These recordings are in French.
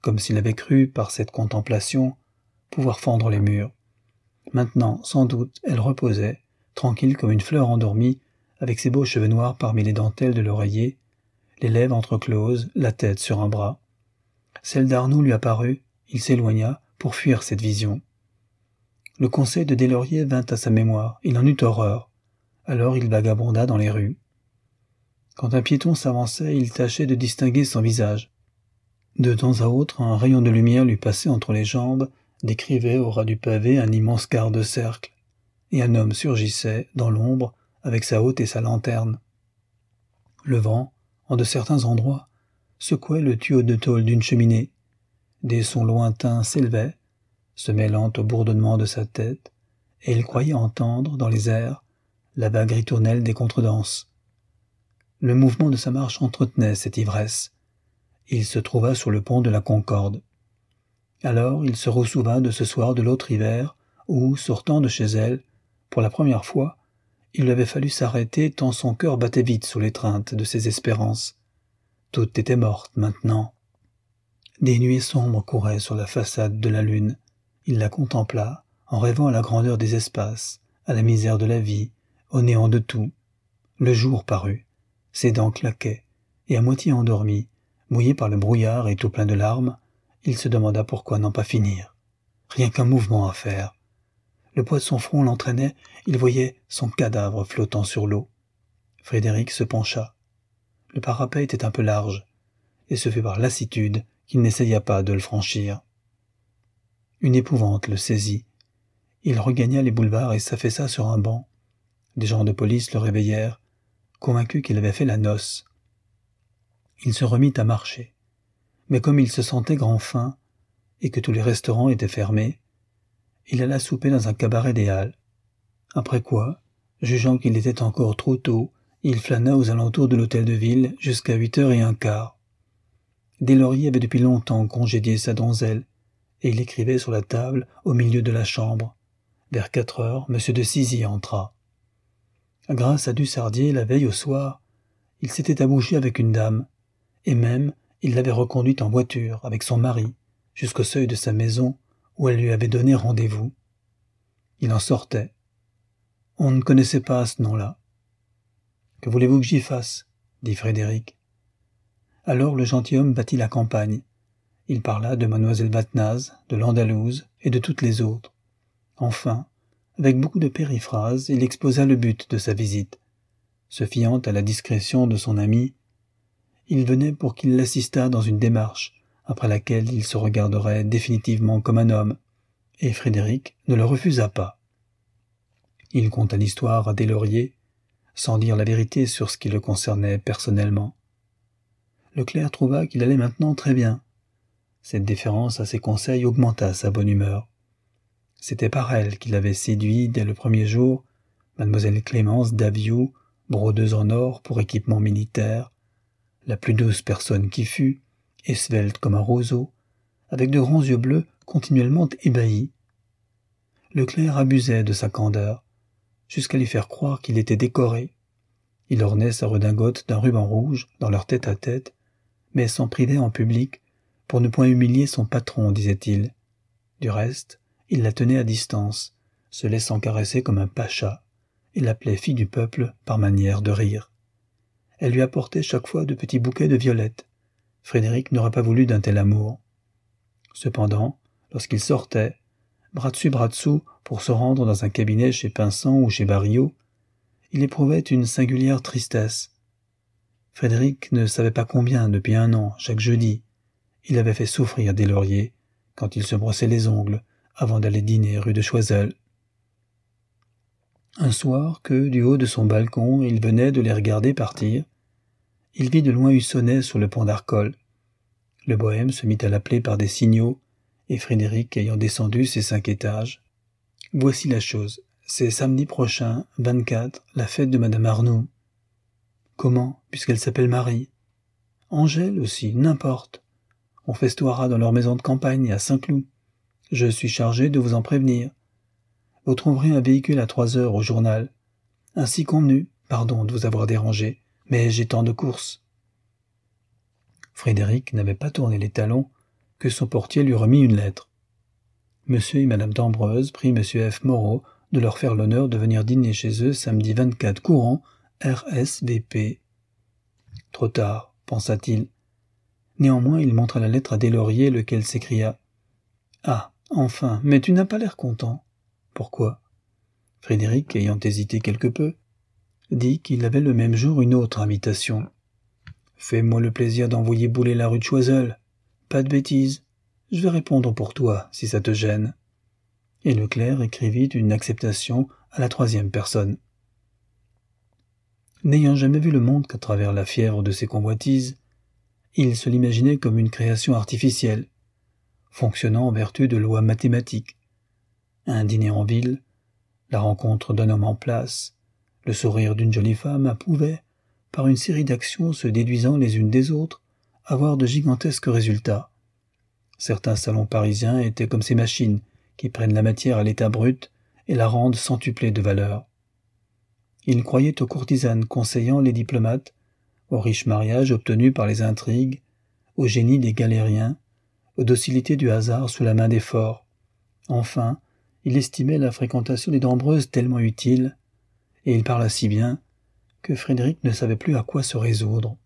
comme s'il avait cru, par cette contemplation, pouvoir fendre les murs. Maintenant, sans doute, elle reposait, tranquille comme une fleur endormie, avec ses beaux cheveux noirs parmi les dentelles de l'oreiller, les lèvres entrecloses, la tête sur un bras. Celle d'Arnould lui apparut, il s'éloigna pour fuir cette vision. Le conseil de Deslauriers vint à sa mémoire, il en eut horreur. Alors il vagabonda dans les rues. Quand un piéton s'avançait, il tâchait de distinguer son visage. De temps à autre, un rayon de lumière lui passait entre les jambes, décrivait au ras du pavé un immense quart de cercle, et un homme surgissait, dans l'ombre, avec sa hotte et sa lanterne. Le vent, en de certains endroits, secouait le tuyau de tôle d'une cheminée. Des sons lointains s'élevaient, se mêlant au bourdonnement de sa tête, et il croyait entendre, dans les airs, la vague ritournelle des contredanses. Le mouvement de sa marche entretenait cette ivresse. Il se trouva sur le pont de la Concorde. Alors il se ressouvint de ce soir de l'autre hiver où, sortant de chez elle, pour la première fois, il lui avait fallu s'arrêter tant son cœur battait vite sous l'étreinte de ses espérances. Toutes étaient mortes maintenant. Des nuées sombres couraient sur la façade de la lune. Il la contempla, en rêvant à la grandeur des espaces, à la misère de la vie, au néant de tout. Le jour parut. Ses dents claquaient, et à moitié endormi, mouillé par le brouillard et tout plein de larmes, il se demanda pourquoi n'en pas finir. Rien qu'un mouvement à faire. Le poids de son front l'entraînait, il voyait son cadavre flottant sur l'eau. Frédéric se pencha. Le parapet était un peu large, et ce fut par lassitude qu'il n'essaya pas de le franchir. Une épouvante le saisit. Il regagna les boulevards et s'affaissa sur un banc. Des gens de police le réveillèrent, convaincu qu'il avait fait la noce. Il se remit à marcher. Mais comme il se sentait grand faim, et que tous les restaurants étaient fermés, il alla souper dans un cabaret des Halles. Après quoi, jugeant qu'il était encore trop tôt, il flâna aux alentours de l'hôtel de ville jusqu'à 8h15. Deslauriers avait depuis longtemps congédié sa donzelle, et il écrivait sur la table au milieu de la chambre. Vers 4h, M. de Cizy entra. Grâce à Dussardier, la veille au soir, il s'était abouché avec une dame, et même il l'avait reconduite en voiture avec son mari jusqu'au seuil de sa maison où elle lui avait donné rendez-vous. Il en sortait. On ne connaissait pas ce nom-là. « Que voulez-vous que j'y fasse ?» dit Frédéric. Alors le gentilhomme battit la campagne. Il parla de mademoiselle Vatnaz, de l'Andalouse et de toutes les autres. Enfin, avec beaucoup de périphrases, il exposa le but de sa visite. Se fiant à la discrétion de son ami, il venait pour qu'il l'assistât dans une démarche, après laquelle il se regarderait définitivement comme un homme, et Frédéric ne le refusa pas. Il conta l'histoire à Deslauriers, sans dire la vérité sur ce qui le concernait personnellement. Le clerc trouva qu'il allait maintenant très bien. Cette déférence à ses conseils augmenta sa bonne humeur. C'était par elle qu'il avait séduit, dès le premier jour, mademoiselle Clémence d'Aviou, brodeuse en or pour équipement militaire, la plus douce personne qui fût, et svelte comme un roseau, avec de grands yeux bleus continuellement ébahis. Le clerc abusait de sa candeur, jusqu'à lui faire croire qu'il était décoré. Il ornait sa redingote d'un ruban rouge dans leur tête-à-tête, mais s'en privait en public pour ne point humilier son patron, disait-il. Du reste, il la tenait à distance, se laissant caresser comme un pacha, et l'appelait fille du peuple par manière de rire. Elle lui apportait chaque fois de petits bouquets de violettes. Frédéric n'aurait pas voulu d'un tel amour. Cependant, lorsqu'il sortait, bras dessus bras dessous, pour se rendre dans un cabinet chez Pinsent ou chez Barillot, il éprouvait une singulière tristesse. Frédéric ne savait pas combien, depuis 1 an, chaque jeudi, il avait fait souffrir Deslauriers quand il se brossait les ongles avant d'aller dîner rue de Choiseul. Un soir que, du haut de son balcon, il venait de les regarder partir, il vit de loin Hussonnet sur le pont d'Arcole. Le bohème se mit à l'appeler par des signaux, et Frédéric ayant descendu ses 5 étages. « Voici la chose, c'est samedi prochain, 24, la fête de madame Arnould. »« Comment, puisqu'elle s'appelle Marie ?»« Angèle aussi, n'importe. On festoiera dans leur maison de campagne, à Saint-Cloud. Je suis chargé de vous en prévenir. Vous trouverez un véhicule à 3h au journal. Ainsi convenu, pardon de vous avoir dérangé, mais j'ai tant de courses. » Frédéric n'avait pas tourné les talons que son portier lui remit une lettre. Monsieur et Madame d'Ambreuse prient Monsieur F. Moreau de leur faire l'honneur de venir dîner chez eux samedi 24 courant, RSVP. Trop tard, pensa-t-il. Néanmoins, il montra la lettre à Deslauriers, lequel s'écria « Ah, enfin, mais tu n'as pas l'air content. » Pourquoi ? Frédéric, ayant hésité quelque peu, dit qu'il avait le même jour une autre invitation. « Fais-moi le plaisir d'envoyer bouler la rue de Choiseul. Pas de bêtises. Je vais répondre pour toi, si ça te gêne. » Et Leclerc écrivit une acceptation à la 3e personne. N'ayant jamais vu le monde qu'à travers la fièvre de ses convoitises, il se l'imaginait comme une création artificielle, fonctionnant en vertu de lois mathématiques. Un dîner en ville, la rencontre d'un homme en place, le sourire d'une jolie femme pouvaient, par une série d'actions se déduisant les unes des autres, avoir de gigantesques résultats. Certains salons parisiens étaient comme ces machines qui prennent la matière à l'état brut et la rendent centuplée de valeur. Il croyait aux courtisanes conseillant les diplomates, aux riches mariages obtenus par les intrigues, au génie des galériens, aux docilités du hasard sous la main des forts. Enfin, il estimait la fréquentation des D'Ambreuses tellement utile, et il parla si bien, que Frédéric ne savait plus à quoi se résoudre.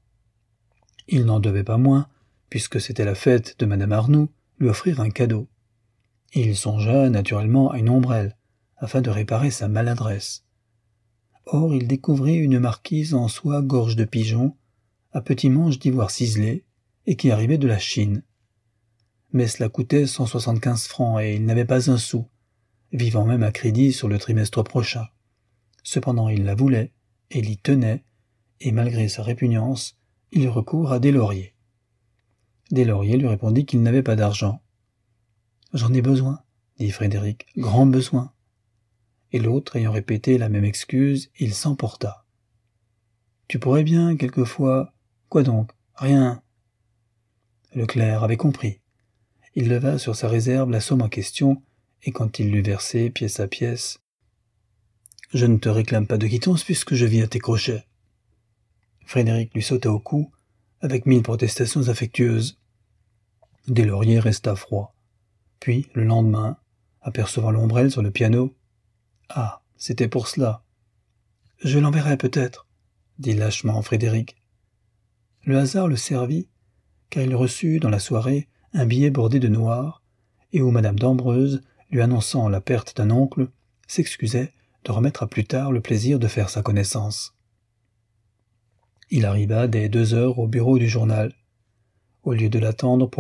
Il n'en devait pas moins, puisque c'était la fête de Madame Arnoux, lui offrir un cadeau. Il songea naturellement à une ombrelle, afin de réparer sa maladresse. Or, il découvrit une marquise en soie gorge de pigeon, à petits manches d'ivoire ciselé, et qui arrivait de la Chine. Mais cela coûtait 175 francs, et il n'avait pas un sou, vivant même à crédit sur le trimestre prochain. Cependant, il la voulait, et l'y tenait, et malgré sa répugnance, il eut recours à Deslauriers. Deslauriers lui répondit qu'il n'avait pas d'argent. « J'en ai besoin, » dit Frédéric, « grand besoin. » Et l'autre, ayant répété la même excuse, il s'emporta. « Tu pourrais bien, quelquefois... » « Quoi donc ? Rien. » Leclerc avait compris. Il leva sur sa réserve la somme en question, et quand il l'eut versée pièce à pièce, « Je ne te réclame pas de quittance puisque je vis à tes crochets. » Frédéric lui sauta au cou, avec 1000 protestations affectueuses. Deslauriers resta froid. Puis, le lendemain, apercevant l'ombrelle sur le piano, « Ah, c'était pour cela. »« Je l'enverrai peut-être, » dit lâchement Frédéric. Le hasard le servit, car il reçut dans la soirée un billet bordé de noir, et où Madame d'Ambreuse, lui annonçant la perte d'un oncle, s'excusait de remettre à plus tard le plaisir de faire sa connaissance. Il arriva dès 2 heures au bureau du journal. Au lieu de l'attendre pour